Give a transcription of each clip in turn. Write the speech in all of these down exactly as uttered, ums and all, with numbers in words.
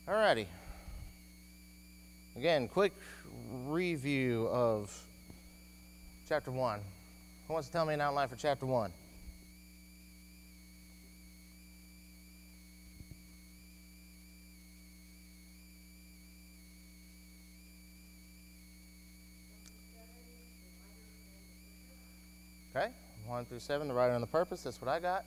Alrighty. Again, quick review of chapter one. Who wants to tell me an outline for chapter one? Okay, one through seven, the writer and the purpose. That's what I got.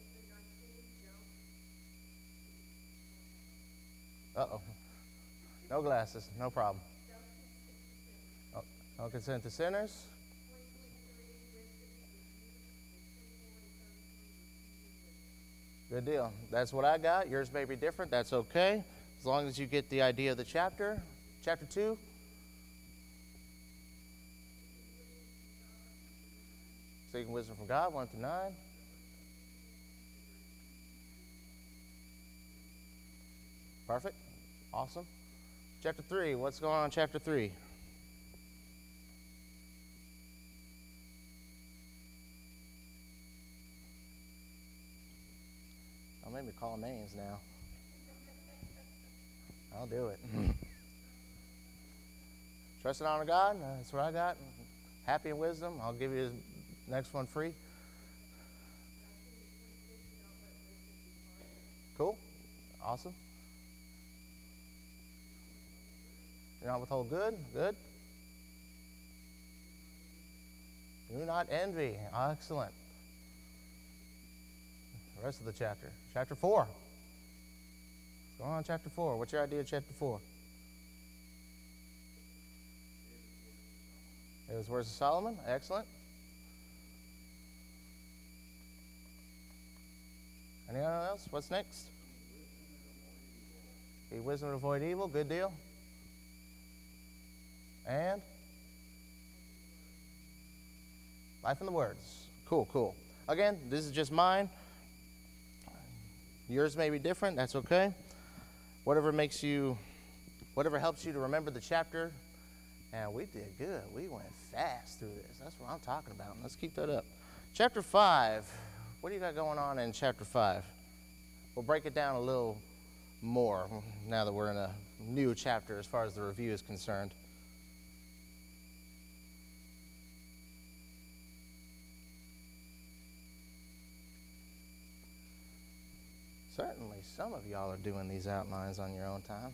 Uh-oh. No glasses, no problem. Oh, no consent to sinners. Good deal. That's what I got. Yours may be different. That's okay. As long as you get the idea of the chapter. Chapter two. Seeking wisdom from God, one through nine. Perfect. Awesome. Chapter three. What's going on in chapter three? Don't make me call names now. I'll do it. Trust and honor God. That's what I got. Happy in wisdom. I'll give you the next one free. Cool. Awesome. Do not withhold good. Good. Do not envy. Excellent. The rest of the chapter. Chapter four. Go on, chapter four. What's your idea of chapter four? It was words of Solomon. Excellent. Anyone else? What's next? Be wisdom to avoid evil. Good deal. And life in the words. Cool, cool. Again, this is just mine. Yours may be different. That's okay. Whatever makes you, whatever helps you to remember the chapter. And we did good. We went fast through this. That's what I'm talking about. Let's keep that up. Chapter five. What do you got going on in chapter five? We'll break it down a little more now that we're in a new chapter as far as the review is concerned. Certainly, some of y'all are doing these outlines on your own time.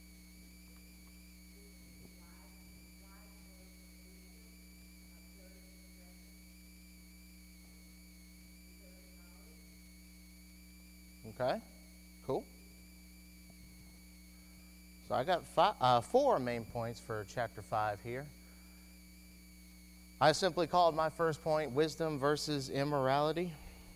Okay, cool. So I got five, uh, four main points for chapter five here. I simply called my first point wisdom versus immorality.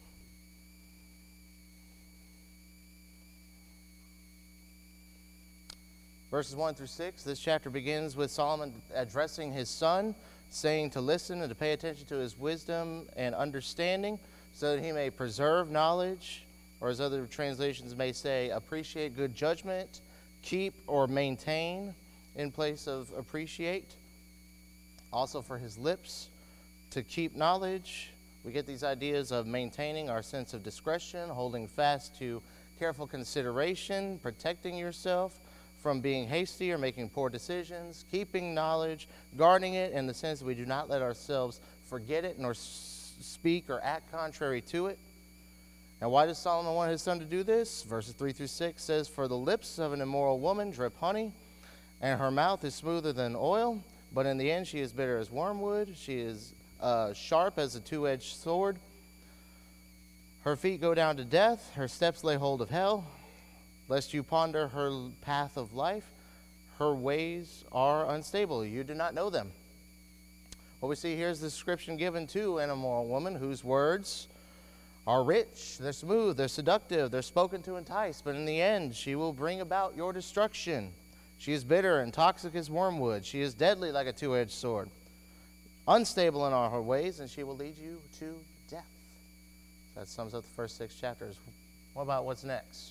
Verses one through six, this chapter begins with Solomon addressing his son, saying to listen and to pay attention to his wisdom and understanding so that he may preserve knowledge, or as other translations may say, appreciate good judgment, keep or maintain in place of appreciate. Also for his lips, to keep knowledge. We get these ideas of maintaining our sense of discretion, holding fast to careful consideration, protecting yourself from being hasty or making poor decisions, keeping knowledge, guarding it in the sense that we do not let ourselves forget it nor s- speak or act contrary to it. Now, why does Solomon want his son to do this? Verses three through six says, for the lips of an immoral woman drip honey, and her mouth is smoother than oil, but in the end she is bitter as wormwood. She is uh, sharp as a two-edged sword. Her feet go down to death. Her steps lay hold of hell. Lest you ponder her path of life, her ways are unstable. You do not know them. What we see here is the description given to an immoral woman whose words are rich, they're smooth, they're seductive, they're spoken to entice, but in the end she will bring about your destruction. She is bitter and toxic as wormwood. She is deadly like a two-edged sword. Unstable in all her ways, and she will lead you to death. So that sums up the first six chapters. What about what's next?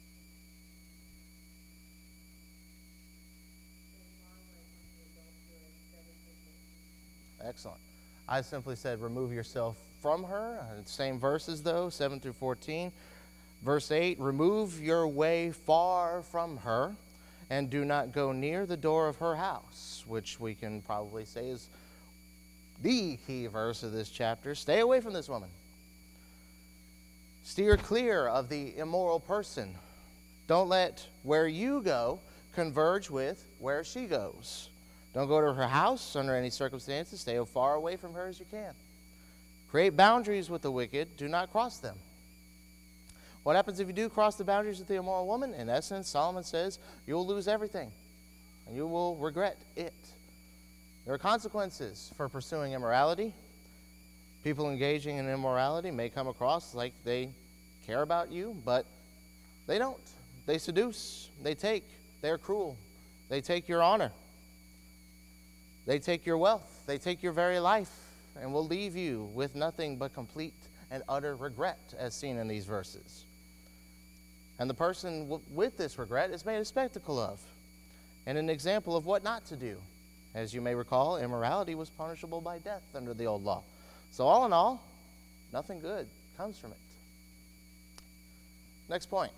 Excellent. I simply said remove yourself from her. Same verses though, seven through fourteen. Verse eight, remove your way far from her, and do not go near the door of her house, which we can probably say is the key verse of this chapter. Stay away from this woman. Steer clear of the immoral person. Don't let where you go converge with where she goes. Don't go to her house under any circumstances. Stay as far away from her as you can. Create boundaries with the wicked. Do not cross them. What happens if you do cross the boundaries with the immoral woman? In essence, Solomon says you'll lose everything, and you will regret it. There are consequences for pursuing immorality. People engaging in immorality may come across like they care about you, but they don't. They seduce. They take. They're cruel. They take your honor. They take your wealth. They take your very life, and will leave you with nothing but complete and utter regret, as seen in these verses. And the person w- with this regret is made a spectacle of, and an example of what not to do. As you may recall, immorality was punishable by death under the old law. So all in all, nothing good comes from it. Next point.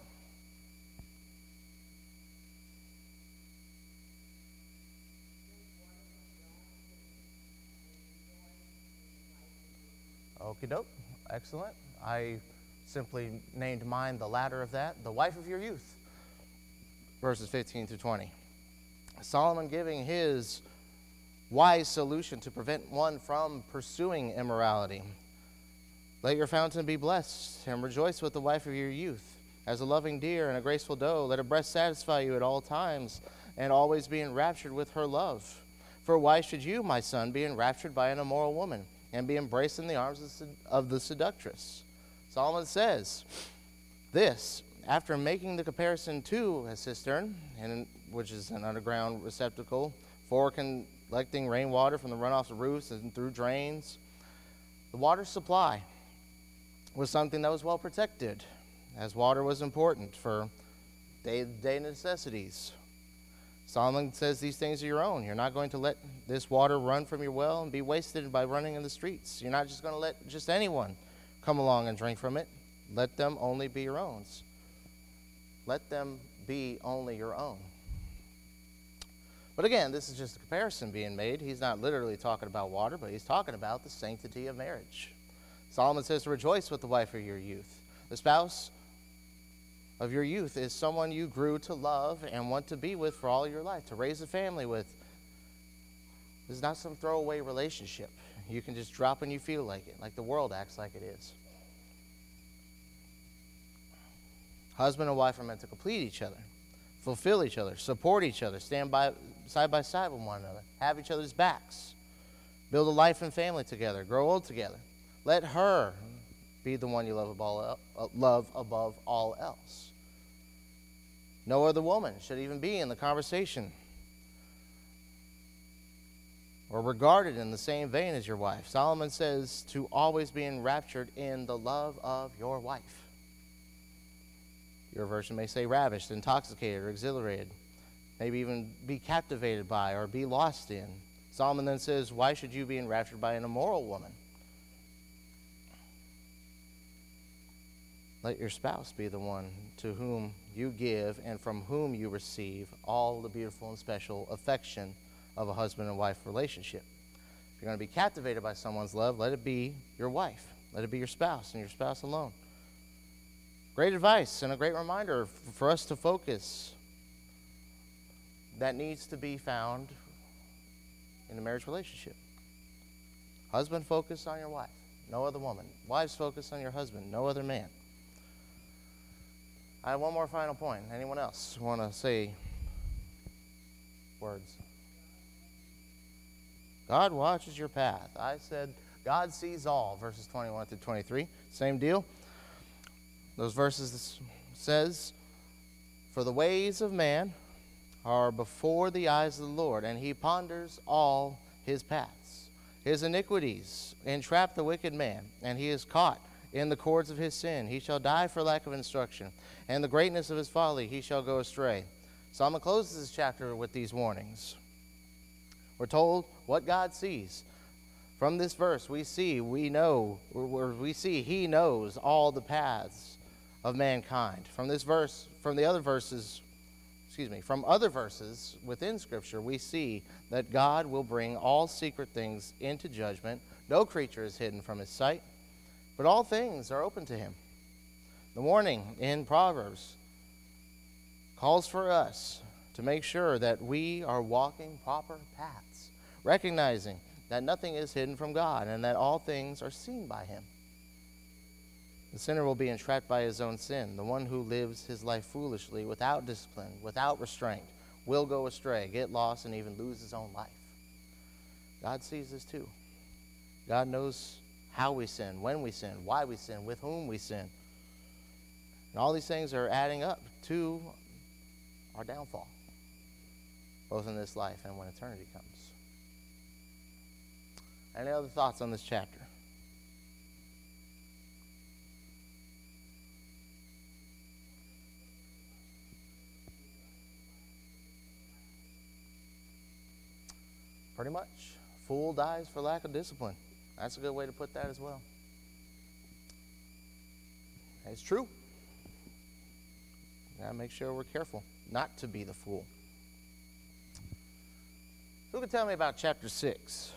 Okie doke. Excellent. I simply named mine the latter of that, the wife of your youth. Verses fifteen through twenty. Solomon giving his wise solution to prevent one from pursuing immorality. Let your fountain be blessed, and rejoice with the wife of your youth. As a loving deer and a graceful doe, let her breast satisfy you at all times, and always be enraptured with her love. For why should you, my son, be enraptured by an immoral woman, and be embraced in the arms of the seductress? Solomon says this, after making the comparison to a cistern, and which is an underground receptacle for collecting rainwater from the runoffs of roofs and through drains. The water supply was something that was well protected, as water was important for day-to-day necessities. Solomon says these things are your own. You're not going to let this water run from your well and be wasted by running in the streets. You're not just going to let just anyone come along and drink from it. Let them only be your own. Let them be only your own. But again, this is just a comparison being made. He's not literally talking about water, but he's talking about the sanctity of marriage. Solomon says to rejoice with the wife of your youth. The spouse of your youth is someone you grew to love and want to be with for all your life, to raise a family with. This is not some throwaway relationship. You can just drop when you feel like it, like the world acts like it is. Husband and wife are meant to complete each other, fulfill each other, support each other, stand by side by side with one another, have each other's backs, build a life and family together, grow old together. Let her be the one you love above, uh, love above all else. No other woman should even be in the conversation or regarded in the same vein as your wife. Solomon says to always be enraptured in the love of your wife. Your version may say ravished, intoxicated, or exhilarated. Maybe even be captivated by or be lost in. Solomon then says, why should you be enraptured by an immoral woman? Let your spouse be the one to whom you give and from whom you receive all the beautiful and special affection of a husband and wife relationship. If you're going to be captivated by someone's love, let it be your wife. Let it be your spouse and your spouse alone. Great advice and a great reminder for us to focus that needs to be found in a marriage relationship. Husband, focus on your wife, no other woman. Wives, focus on your husband, no other man. I have one more final point. Anyone else want to say words? God watches your path. I said God sees all, verses twenty-one through twenty-three. Same deal. Those verses says, for the ways of man are before the eyes of the Lord, and he ponders all his paths. His iniquities entrap the wicked man, and he is caught in the cords of his sin. He shall die for lack of instruction, and the greatness of his folly he shall go astray. Solomon closes this chapter with these warnings. We're told what God sees. From this verse, we see, we know, or we see he knows all the paths of mankind. From this verse, from the other verses, excuse me, from other verses within Scripture, we see that God will bring all secret things into judgment. No creature is hidden from his sight, but all things are open to him. The warning in Proverbs calls for us to make sure that we are walking proper paths, recognizing that nothing is hidden from God and that all things are seen by him. The sinner will be entrapped by his own sin. The one who lives his life foolishly, without discipline, without restraint, will go astray, get lost, and even lose his own life. God sees this too. God knows how we sin, when we sin, why we sin, with whom we sin. And all these things are adding up to our downfall, both in this life and when eternity comes. Any other thoughts on this chapter? Pretty much. Fool dies for lack of discipline. That's a good way to put that as well. It's true. We gotta make sure we're careful not to be the fool. Who can tell me about chapter six?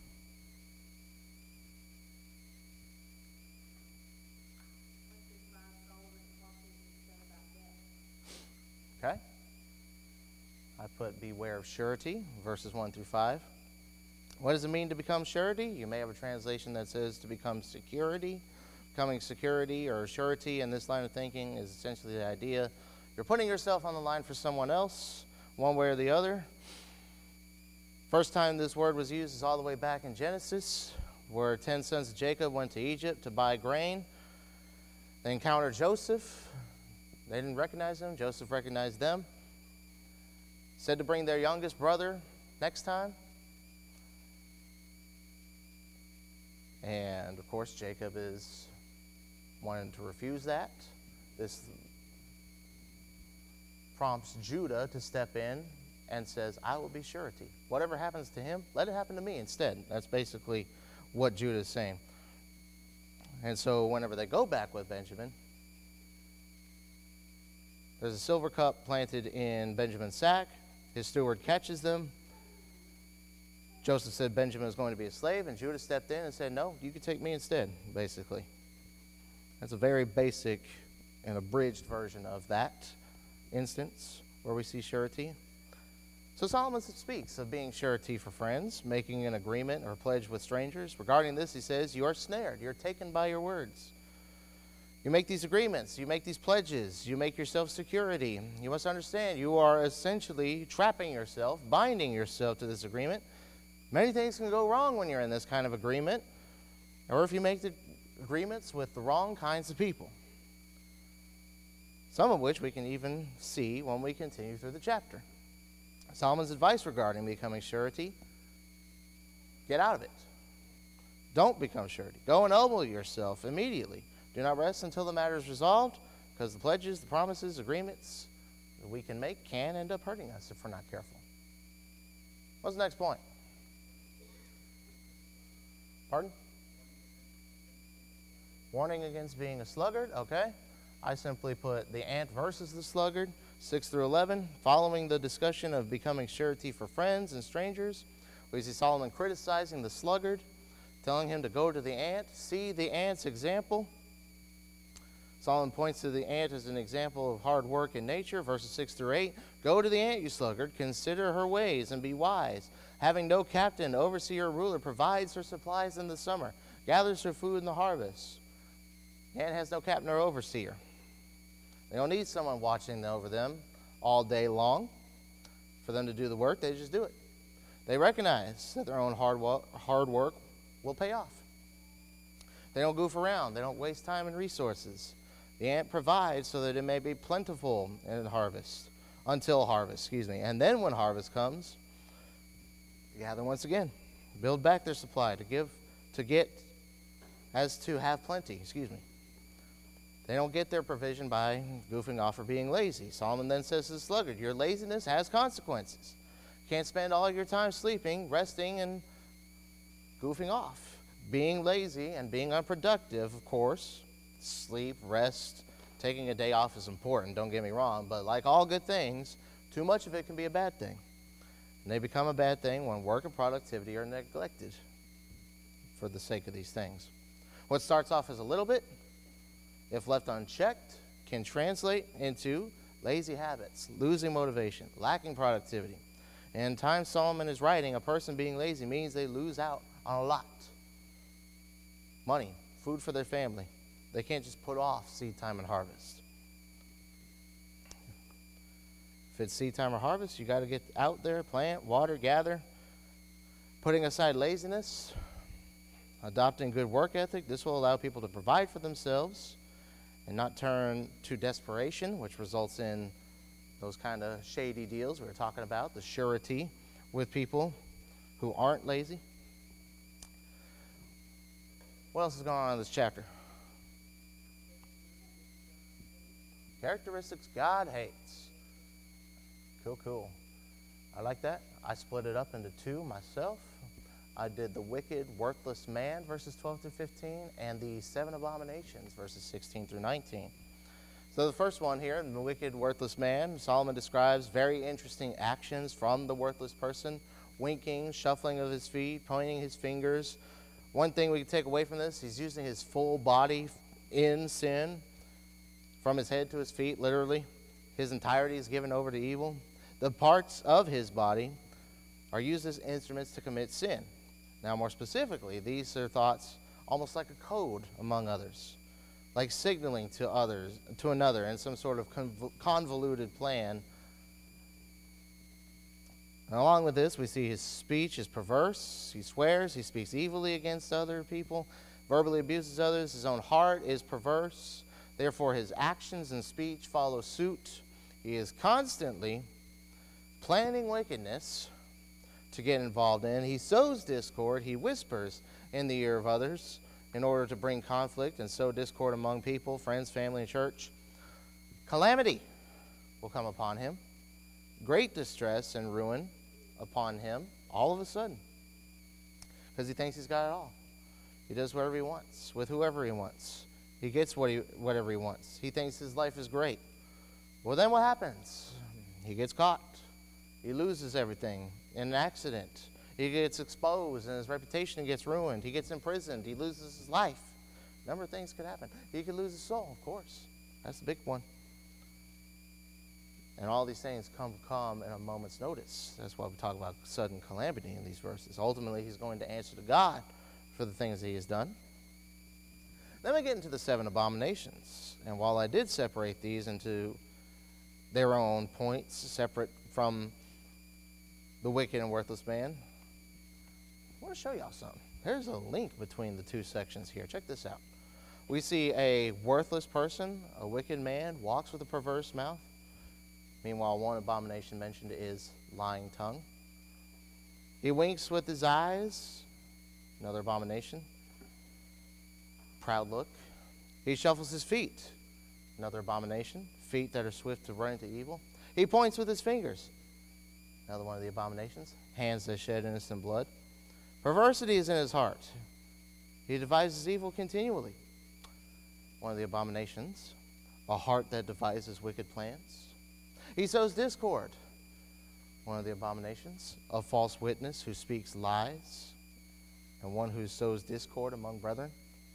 Okay. I put beware of surety, verses one through five. What does it mean to become surety? You may have a translation that says to become security. Becoming security or surety in this line of thinking is essentially the idea you're putting yourself on the line for someone else, one way or the other. First time this word was used is all the way back in Genesis, where ten sons of Jacob went to Egypt to buy grain. They encountered Joseph. They didn't recognize him. Joseph recognized them. Said to bring their youngest brother next time. And, of course, Jacob is wanting to refuse that. This prompts Judah to step in and says, I will be surety. Whatever happens to him, let it happen to me instead. That's basically what Judah is saying. And so whenever they go back with Benjamin, there's a silver cup planted in Benjamin's sack. His steward catches them. Joseph said Benjamin was going to be a slave, and Judah stepped in and said, no, you can take me instead, basically. That's a very basic and abridged version of that instance where we see surety. So Solomon speaks of being surety for friends, making an agreement or pledge with strangers. Regarding this, he says, you are snared. You're taken by your words. You make these agreements. You make these pledges. You make yourself security. You must understand you are essentially trapping yourself, binding yourself to this agreement. Many things can go wrong when you're in this kind of agreement, or if you make the agreements with the wrong kinds of people, some of which we can even see when we continue through the chapter. Solomon's advice regarding becoming surety: get out of it. Don't become surety. Go and humble yourself immediately. Do not rest until the matter is resolved, because the pledges, the promises, agreements that we can make can end up hurting us if we're not careful. What's the next point? Pardon? Warning against being a sluggard. Okay. I simply put the ant versus the sluggard, six through eleven. Following the discussion of becoming surety for friends and strangers, we see Solomon criticizing the sluggard, telling him to go to the ant, see the ant's example. Solomon points to the ant as an example of hard work in nature, verses six through eight. Go to the ant, you sluggard, consider her ways and be wise. Having no captain, overseer, or ruler, provides her supplies in the summer, gathers her food in the harvest. The ant has no captain or overseer. They don't need someone watching over them all day long for them to do the work. They just do it. They recognize that their own hard wo- hard work will pay off. They don't goof around. They don't waste time and resources. The ant provides so that it may be plentiful in harvest, until harvest, excuse me. And then when harvest comes, gather once again, build back their supply to give, to get, as to have plenty, excuse me. They don't get their provision by goofing off or being lazy. Solomon then says to the sluggard, your laziness has consequences. You can't spend all your time sleeping, resting, and goofing off. Being lazy and being unproductive, of course, sleep, rest, Taking a day off is important, don't get me wrong, but like all good things, too much of it can be a bad thing. And they become a bad thing when work and productivity are neglected for the sake of these things. What starts off as a little bit, if left unchecked, can translate into lazy habits, losing motivation, lacking productivity. And in time Solomon is writing, a person being lazy means they lose out on a lot. Money, food for their family. They can't just put off seed time and harvest. If it's seed time or harvest, you got to get out there, plant, water, gather. Putting aside laziness, adopting good work ethic, this will allow people to provide for themselves and not turn to desperation, which results in those kind of shady deals we were talking about, the surety with people who aren't lazy. What else is going on in this chapter? Characteristics God hates. Cool, cool. I like that. I split it up into two myself. I did the wicked, worthless man, verses twelve through fifteen, and the seven abominations, verses sixteen through nineteen. So the first one here, the wicked, worthless man, Solomon describes very interesting actions from the worthless person, winking, shuffling of his feet, pointing his fingers. One thing we can take away from this, he's using his full body in sin, from his head to his feet, literally. His entirety is given over to evil. The parts of his body are used as instruments to commit sin. Now, more specifically, these are thoughts almost like a code among others, like signaling to others, to another in some sort of convoluted plan. And along with this, we see his speech is perverse. He swears, he speaks evilly against other people, verbally abuses others. His own heart is perverse. Therefore, his actions and speech follow suit. He is constantly planning wickedness to get involved in. He sows discord. He whispers in the ear of others in order to bring conflict and sow discord among people, friends, family, and church. Calamity will come upon him. Great distress and ruin upon him all of a sudden, because he thinks he's got it all. He does whatever he wants with whoever he wants. He gets what he, whatever he wants. He thinks his life is great. Well, then what happens? He gets caught. He loses everything in an accident. He gets exposed and his reputation gets ruined. He gets imprisoned. He loses his life. A number of things could happen. He could lose his soul, of course. That's the big one. And all these things come come in a moment's notice. That's why we talk about sudden calamity in these verses. Ultimately, he's going to answer to God for the things that he has done. Then we get into the seven abominations. And while I did separate these into their own points, separate from the wicked and worthless man, I want to show y'all something. There's a link between the two sections here. Check this out. We see a worthless person, a wicked man, walks with a perverse mouth. Meanwhile, one abomination mentioned is lying tongue. He winks with his eyes, another abomination. Proud look. He shuffles his feet, another abomination. Feet that are swift to run into evil. He points with his fingers, another one of the abominations. Hands that shed innocent blood. Perversity is in his heart. He devises evil continually. One of the abominations. A heart that devises wicked plans. He sows discord. One of the abominations. A false witness who speaks lies. And one who sows discord among brethren.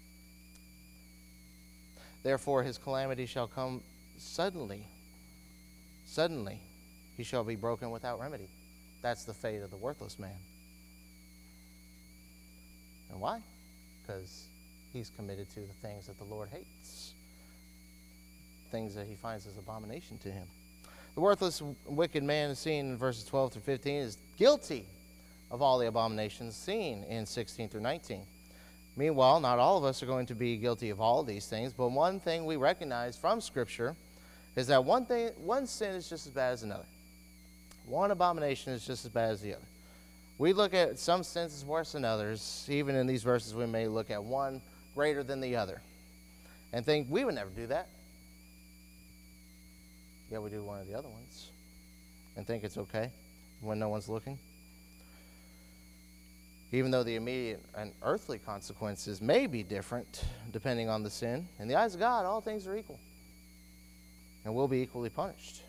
Therefore his calamity shall come suddenly. Suddenly he shall be broken without remedy. That's the fate of the worthless man. And why? Because he's committed to the things that the Lord hates. Things that he finds as abomination to him. The worthless, wicked man seen in verses twelve through fifteen is guilty of all the abominations seen in sixteen through nineteen. Meanwhile, not all of us are going to be guilty of all of these things, but one thing we recognize from Scripture is that one thing, one sin is just as bad as another. One abomination is just as bad as the other. We look at some sins as worse than others. Even in these verses, we may look at one greater than the other and think we would never do that. Yeah, we do one of the other ones and think it's okay when no one's looking. Even though the immediate and earthly consequences may be different depending on the sin, in the eyes of God, all things are equal. and will be equally punished.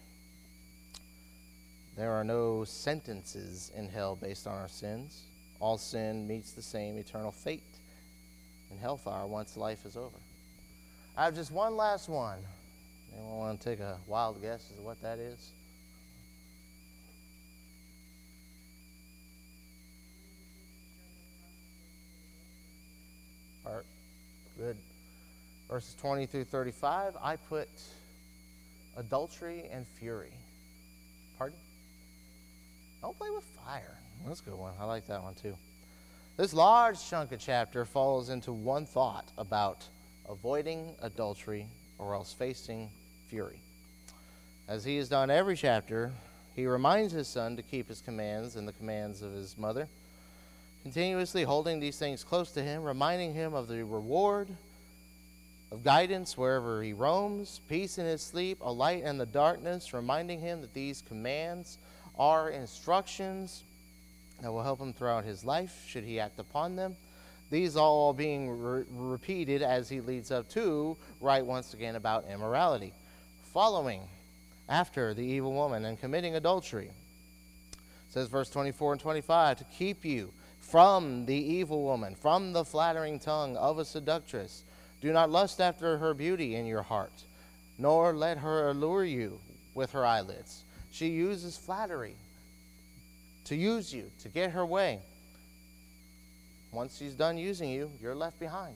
There are no sentences in hell based on our sins. All sin meets the same eternal fate in hellfire once life is over. I have just one last one. Anyone want to take a wild guess as to what that is? All right, good. Verses twenty through thirty-five, I put adultery and fury. Pardon? Don't play with fire. That's a good one. I like that one too. This large chunk of chapter falls into one thought about avoiding adultery or else facing fury. As he has done every chapter, he reminds his son to keep his commands and the commands of his mother, continuously holding these things close to him, reminding him of the reward of guidance wherever he roams, peace in his sleep, a light in the darkness, reminding him that these commands are instructions that will help him throughout his life should he act upon them. These all being re- repeated as he leads up to write once again about immorality. Following after the evil woman and committing adultery. It says verse twenty-four and twenty-five, to keep you from the evil woman, from the flattering tongue of a seductress. Do not lust after her beauty in your heart, nor let her allure you with her eyelids. She uses flattery to use you, to get her way. Once she's done using you, you're left behind.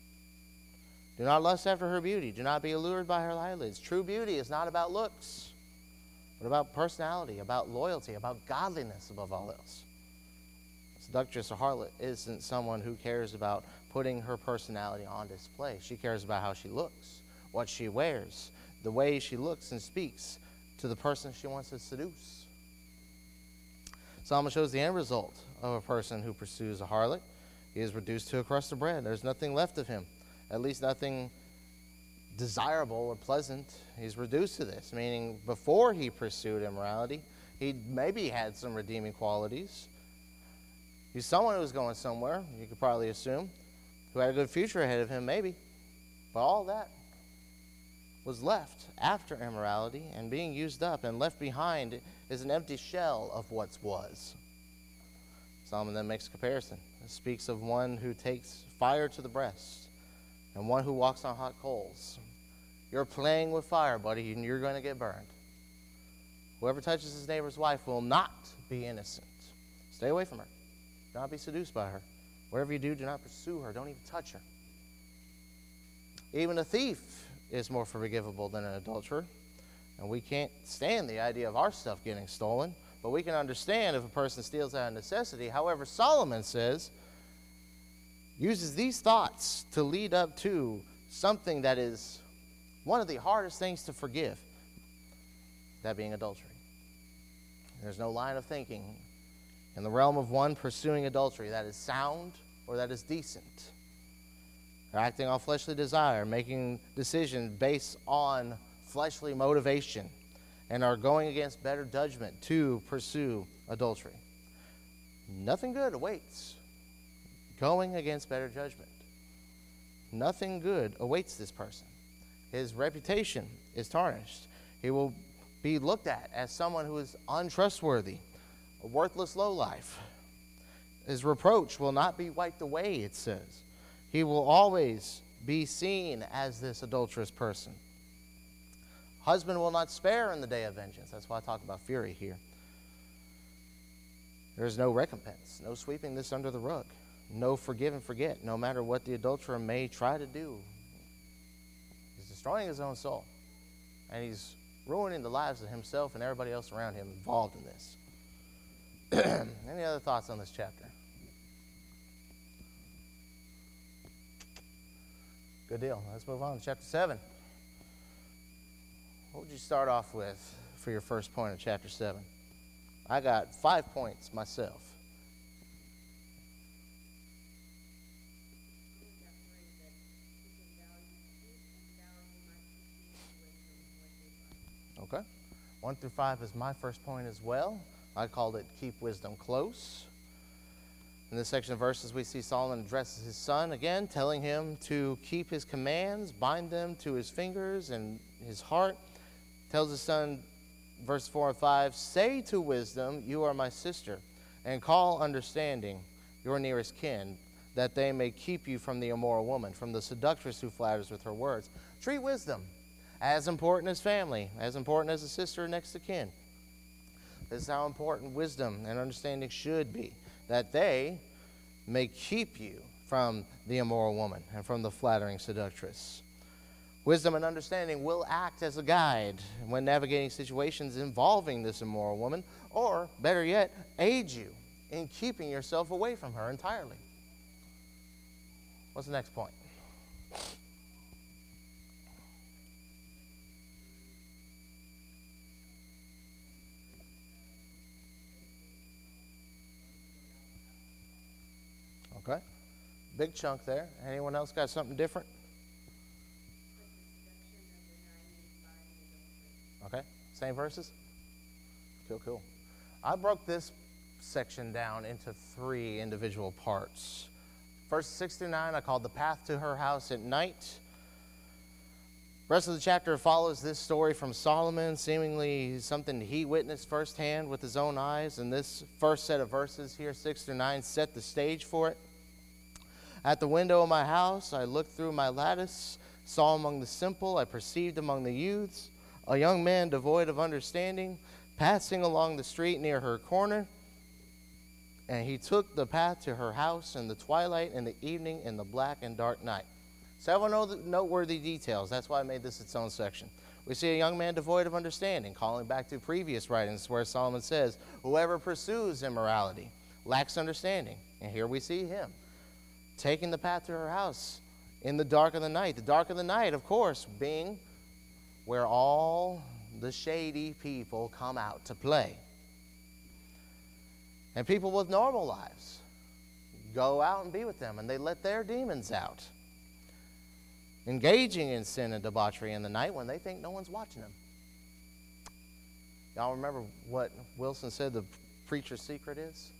Do not lust after her beauty. Do not be allured by her eyelids. True beauty is not about looks, but about personality, about loyalty, about godliness above all else. A seductress or harlot isn't someone who cares about putting her personality on display. She cares about how she looks, what she wears, the way she looks and speaks to the person she wants to seduce. Solomon shows the end result of a person who pursues a harlot. He is reduced to a crust of bread. There's nothing left of him, at least nothing desirable or pleasant. He's reduced to this, meaning before he pursued immorality, he maybe had some redeeming qualities. He's someone who was going somewhere, you could probably assume, who had a good future ahead of him, maybe. But all that was left after immorality and being used up, and left behind is an empty shell of what was. Solomon then makes a comparison. It speaks of one who takes fire to the breast and one who walks on hot coals. You're playing with fire, buddy, and you're going to get burned. Whoever touches his neighbor's wife will not be innocent. Stay away from her. Do not be seduced by her. Whatever you do, do not pursue her. Don't even touch her. Even a thief is more forgivable than an adulterer. And we can't stand the idea of our stuff getting stolen, but we can understand if a person steals out of necessity. However, Solomon says, uses these thoughts to lead up to something that is one of the hardest things to forgive, that being adultery. There's no line of thinking in the realm of one pursuing adultery that is sound or that is decent. They're acting on fleshly desire, making decisions based on fleshly motivation, and are going against better judgment to pursue adultery. Nothing good awaits. Going against better judgment. Nothing good awaits this person. His reputation is tarnished. He will be looked at as someone who is untrustworthy, a worthless lowlife. His reproach will not be wiped away, it says. He will always be seen as this adulterous person. Husband will not spare in the day of vengeance. That's why I talk about fury here. There is no recompense, no sweeping this under the rug, no forgive and forget, no matter what the adulterer may try to do. He's destroying his own soul, and he's ruining the lives of himself and everybody else around him involved in this. Any other thoughts on this chapter? Good deal. Let's move on to chapter seven. What would you start off with for your first point of chapter seven? I got five points myself. Okay. One through five is my first point as well. I called it keep wisdom close. In this section of verses, we see Solomon addresses his son again, telling him to keep his commands, bind them to his fingers and his heart, tells his son, verse four and five, say to wisdom, you are my sister, and call understanding your nearest kin, that they may keep you from the immoral woman, from the seductress who flatters with her words. Treat wisdom as important as family, as important as a sister next to kin. This is how important wisdom and understanding should be, that they may keep you from the immoral woman and from the flattering seductress. Wisdom and understanding will act as a guide when navigating situations involving this immoral woman, or, better yet, aid you in keeping yourself away from her entirely. What's the next point? Okay. Big chunk there. Anyone else got something different? Okay. Same verses? Cool, cool. I broke this section down into three individual parts. Verse six through nine, I called the path to her house at night. The rest of the chapter follows this story from Solomon, seemingly something he witnessed firsthand with his own eyes. And this first set of verses here, six through nine, set the stage for it. At the window of my house, I looked through my lattice, saw among the simple, I perceived among the youths, a young man devoid of understanding, passing along the street near her corner. And he took the path to her house in the twilight, in the evening, in the black and dark night. Several noteworthy details. That's why I made this its own section. We see a young man devoid of understanding, calling back to previous writings where Solomon says, whoever pursues immorality lacks understanding. And here we see him taking the path to her house in the dark of the night. The dark of the night, of course, being where all the shady people come out to play. And people with normal lives go out and be with them, and they let their demons out, engaging in sin and debauchery in the night when they think no one's watching them. Y'all remember what Wilson said the preacher's secret is?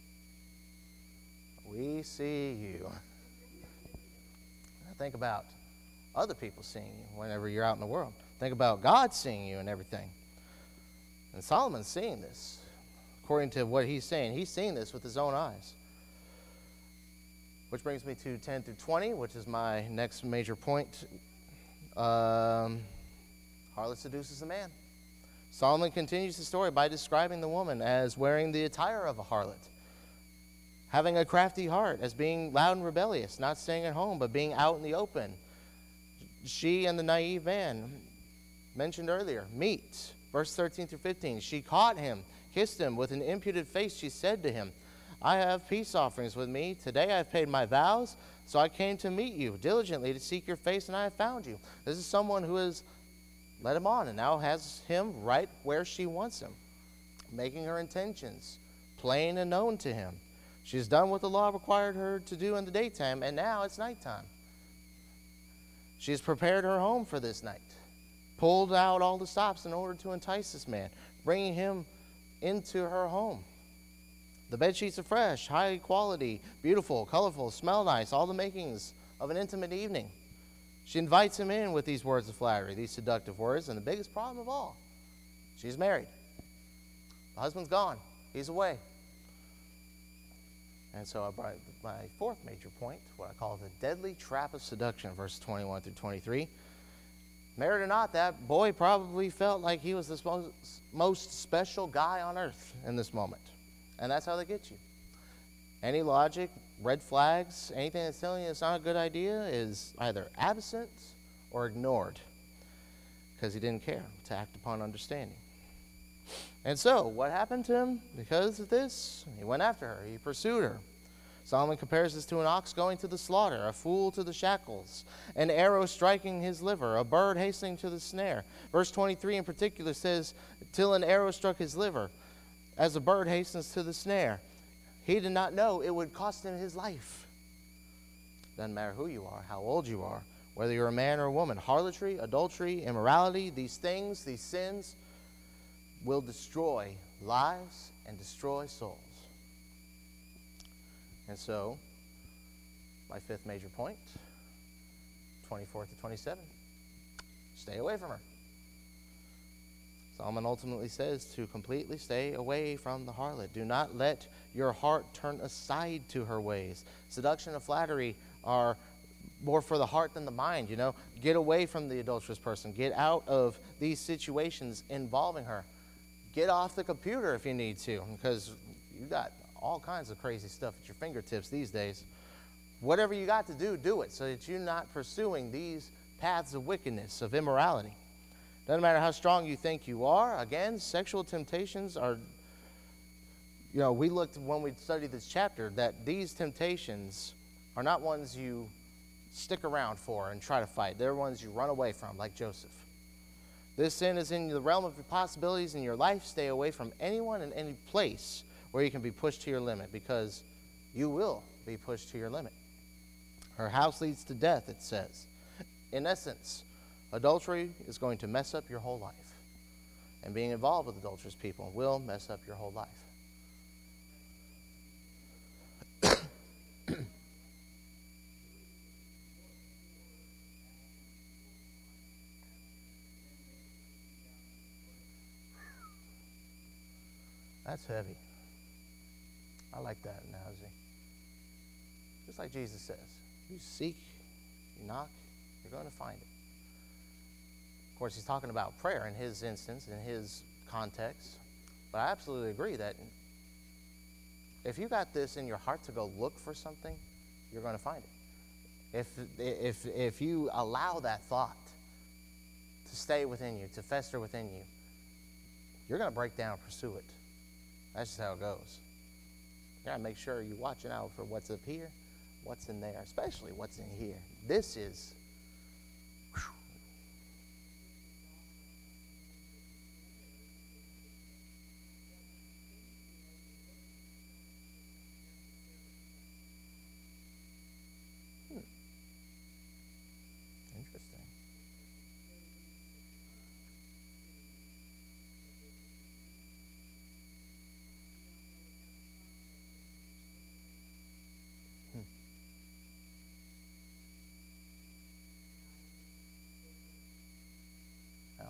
We see you. Now think about other people seeing you whenever you're out in the world. Think about God seeing you and everything. And Solomon's seeing this. According to what he's saying, he's seeing this with his own eyes. Which brings me to ten through twenty, which is my next major point. Um, harlot seduces a man. Solomon continues the story by describing the woman as wearing the attire of a harlot, having a crafty heart, as being loud and rebellious, not staying at home, but being out in the open. She and the naive man mentioned earlier, meet. Verse thirteen through fifteen, she caught him, kissed him with an imputed face. She said to him, I have peace offerings with me. Today I have paid my vows, so I came to meet you diligently to seek your face, and I have found you. This is someone who has led him on and now has him right where she wants him, making her intentions plain and known to him. She has done what the law required her to do in the daytime, and now it's nighttime. She has prepared her home for this night, pulled out all the stops in order to entice this man, bringing him into her home. The bed sheets are fresh, high quality, beautiful, colorful, smell nice, all the makings of an intimate evening. She invites him in with these words of flattery, these seductive words, and the biggest problem of all, she's married. The husband's gone. He's away. And so I brought my fourth major point, what I call the deadly trap of seduction, verses twenty-one through twenty-three. Married or not, that boy probably felt like he was the most, most special guy on earth in this moment. And that's how they get you. Any logic, red flags, anything that's telling you it's not a good idea is either absent or ignored because he didn't care to act upon understanding. And so, what happened to him because of this? He went after her. He pursued her. Solomon compares this to an ox going to the slaughter, a fool to the shackles, an arrow striking his liver, a bird hastening to the snare. Verse twenty-three in particular says, till an arrow struck his liver, as a bird hastens to the snare. He did not know it would cost him his life. Doesn't matter who you are, how old you are, whether you're a man or a woman. Harlotry, adultery, immorality, these things, these sins will destroy lives and destroy souls. And so, my fifth major point, twenty-four to twenty-seven, stay away from her. Solomon ultimately says to completely stay away from the harlot. Do not let your heart turn aside to her ways. Seduction and flattery are more for the heart than the mind, you know. Get away from the adulterous person. Get out of these situations involving her. Get off the computer if you need to, because you got all kinds of crazy stuff at your fingertips these days. Whatever you got to do, do it, so that you're not pursuing these paths of wickedness, of immorality. Doesn't matter how strong you think you are. Again, sexual temptations are, you know, we looked when we studied this chapter that these temptations are not ones you stick around for and try to fight. They're ones you run away from, like Joseph. This sin is in the realm of your possibilities in your life. Stay away from anyone and any place where you can be pushed to your limit, because you will be pushed to your limit. Her house leads to death, it says. In essence, adultery is going to mess up your whole life. And being involved with adulterous people will mess up your whole life. That's heavy. I like that analogy. Just like Jesus says, you seek, you knock, you're going to find it. Of course, he's talking about prayer in his instance, in his context. But I absolutely agree that if you got this in your heart to go look for something, you're going to find it. If, if, if you allow that thought to stay within you, to fester within you, you're going to break down and pursue it. That's just how it goes. You got to make sure you're watching out for what's up here, what's in there, especially what's in here. This is interesting. Hmm. Yeah.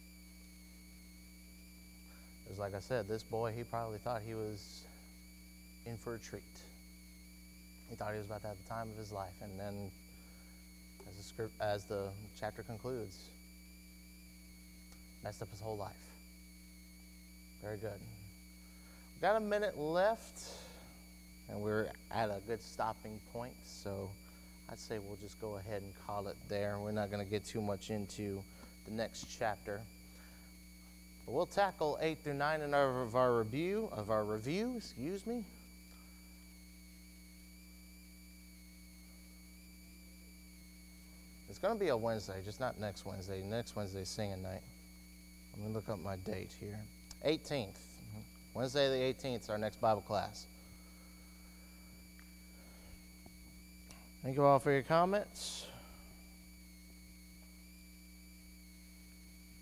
Because like I said, this boy, he probably thought he was in for a treat. He thought he was about to have the time of his life. And then As the, script, as the chapter concludes, messed up his whole life. Very good. We've got a minute left, and we're at a good stopping point, so I'd say we'll just go ahead and call it there. We're not going to get too much into the next chapter. But we'll tackle eight through nine in our, of our review, of our review, excuse me. It's going to be a Wednesday, just not next Wednesday. Next Wednesday, singing night. Let me look up my date here. eighteenth. Wednesday the eighteenth is our next Bible class. Thank you all for your comments.